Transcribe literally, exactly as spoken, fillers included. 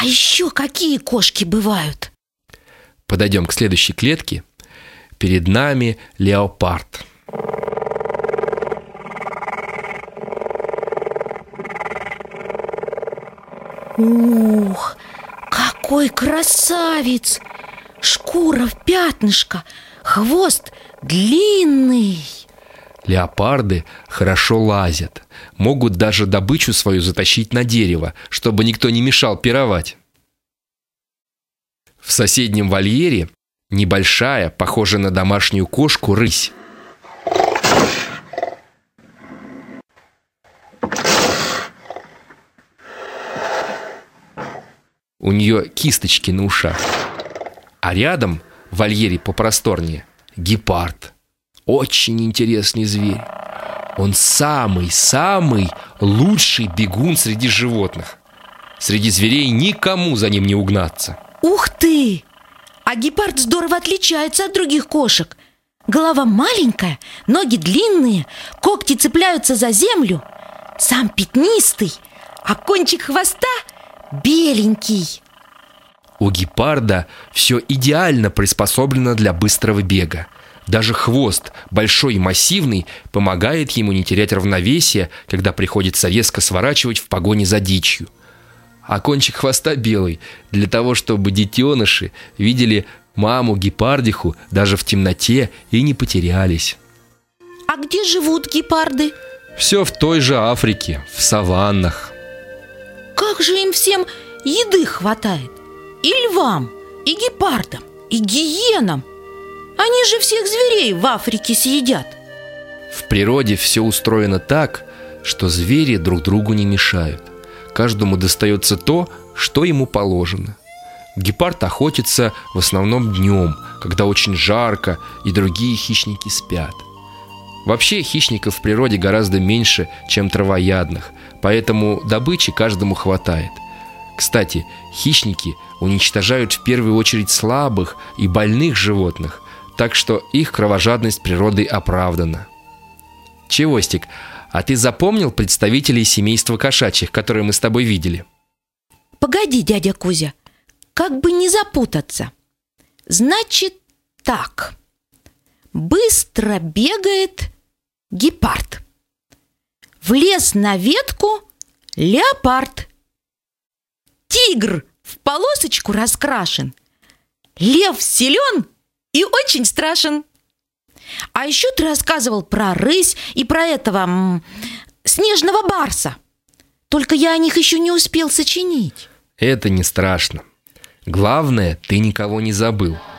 А еще какие кошки бывают? Подойдем к следующей клетке. Перед нами леопард. Ух, какой красавец! Шкура в пятнышко, хвост длинный. Леопарды хорошо лазят, могут даже добычу свою затащить на дерево, чтобы никто не мешал пировать. В соседнем вольере небольшая, похожая на домашнюю кошку, рысь. У нее кисточки на ушах. А рядом, в вольере попросторнее, гепард. Очень интересный зверь. Он самый-самый лучший бегун среди животных. Среди зверей никому за ним не угнаться. Ух ты! А гепард здорово отличается от других кошек. Голова маленькая, ноги длинные, когти цепляются за землю. Сам пятнистый, а кончик хвоста беленький. У гепарда все идеально приспособлено для быстрого бега. Даже хвост, большой и массивный, помогает ему не терять равновесие, когда приходится резко сворачивать в погоне за дичью. А кончик хвоста белый, для того, чтобы детеныши видели маму-гепардиху даже в темноте и не потерялись. А где живут гепарды? Все в той же Африке, в саваннах. Как же им всем еды хватает? И львам, и гепардам, и гиенам. Они же всех зверей в Африке съедят. В природе все устроено так, что звери друг другу не мешают. Каждому достается то, что ему положено. Гепард охотится в основном днем, когда очень жарко и другие хищники спят. Вообще хищников в природе гораздо меньше, чем травоядных, поэтому добычи каждому хватает. Кстати, хищники уничтожают в первую очередь слабых и больных животных, так что их кровожадность природой оправдана. Чевостик, а ты запомнил представителей семейства кошачьих, которые мы с тобой видели? Погоди, дядя Кузя, как бы не запутаться. Значит так. Быстро бегает гепард. Влез на ветку леопард. Тигр в полосочку раскрашен. Лев силен и очень страшен. А еще ты рассказывал про рысь и про этого м, снежного барса. Только я о них еще не успел сочинить. Это не страшно. Главное, ты никого не забыл.